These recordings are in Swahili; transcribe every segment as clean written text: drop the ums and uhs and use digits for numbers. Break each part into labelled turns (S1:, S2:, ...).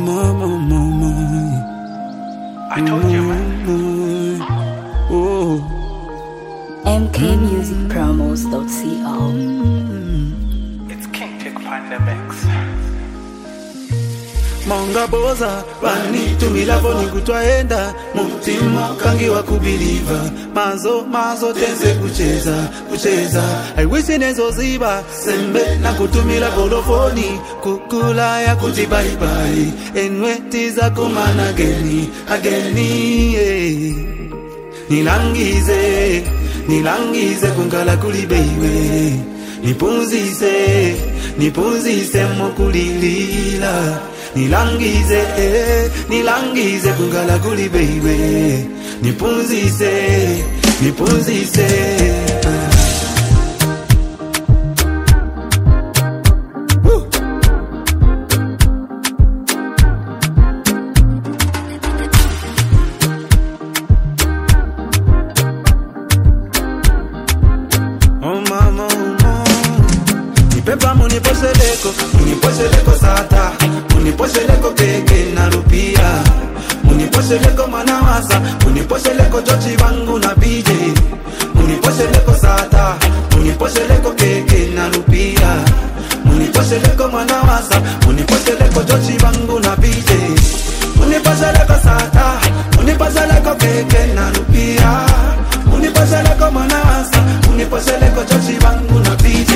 S1: I told you, man.
S2: mkmusicpromos.co.
S1: It's King Tick Pandemics.
S3: Monga boza bani tumilavo ni kutwaenda mutima kangi wa kubelieve mazo tenze kucheza I wish nezo ziba sembe na kutumila volofoni kukula ya kujibaibai enwetiza kumana ageni nilangize kungala kulibeiwe nipunzise mokulilila nilangize kungala kulibeiwe nipunzise Pepa muniposheleko sata muniposheleko keke na rupia muniposheleko manawasa muniposheleko chochi wangu na BJ muniposheleko sata muniposheleko keke na rupia muniposheleko manawasa muniposheleko chochi wangu na BJ muniposheleko sata muniposheleko keke na rupia muniposheleko manawasa muniposheleko chochi wangu na BJ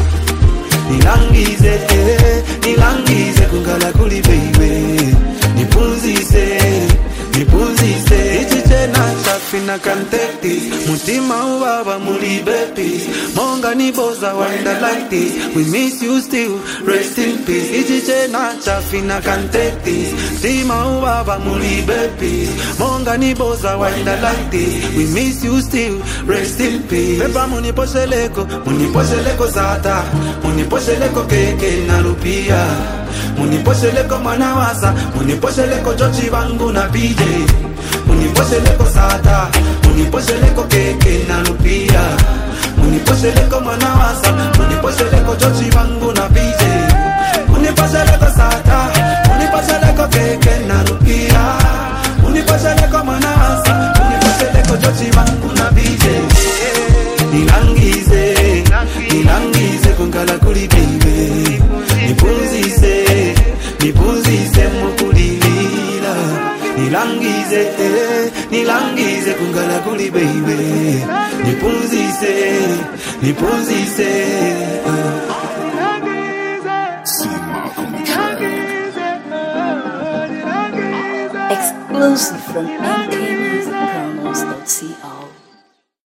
S3: nilangize kungala kuli baby nipunzise ichiche na chafina kantekti mutima ubaba muli babies monga ni boza wanda like this we miss you still rest in peace ichiche na chafina kantekti mutima ubaba muli babies monga ni boza wanda like this we miss you still rest in peace pepa muniposheleko sata muniposheleko keke na rupia muniposheleko manawasa muniposheleko chochi wangu na BJ muniposheleko sata muniposheleko keke na rupia muniposheleko manawasa muniposheleko chochi wangu na BJ muniposheleko sata muniposheleko keke na rupia muniposheleko manawasa muniposheleko chochi wangu na BJ nilangize kungala kuli baby nipunzise mokulilila nilangize kungala kuli baby nipunzise
S2: Exclusive from mkmusicpromos.co.